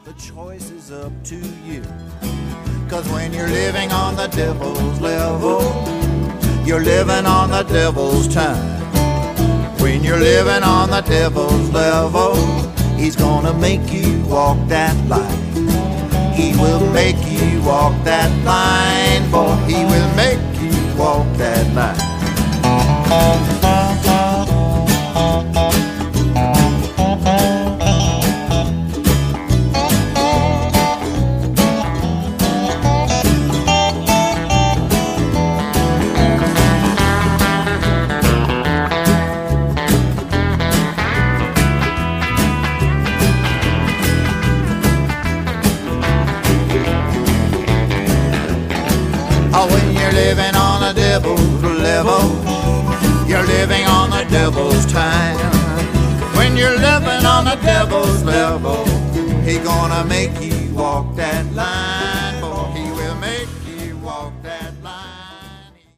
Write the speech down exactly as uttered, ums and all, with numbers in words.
The choice is up to you. Cause when you're living on the devil's level, you're living on the devil's time. When you're living on the devil's level, he's gonna make you walk that line. He will make you walk that line, boy. He will make you walk that line. Oh, when you're living on the devil's level, you're living on the devil's time. When you're living on the devil's level, he's gonna make you walk that line.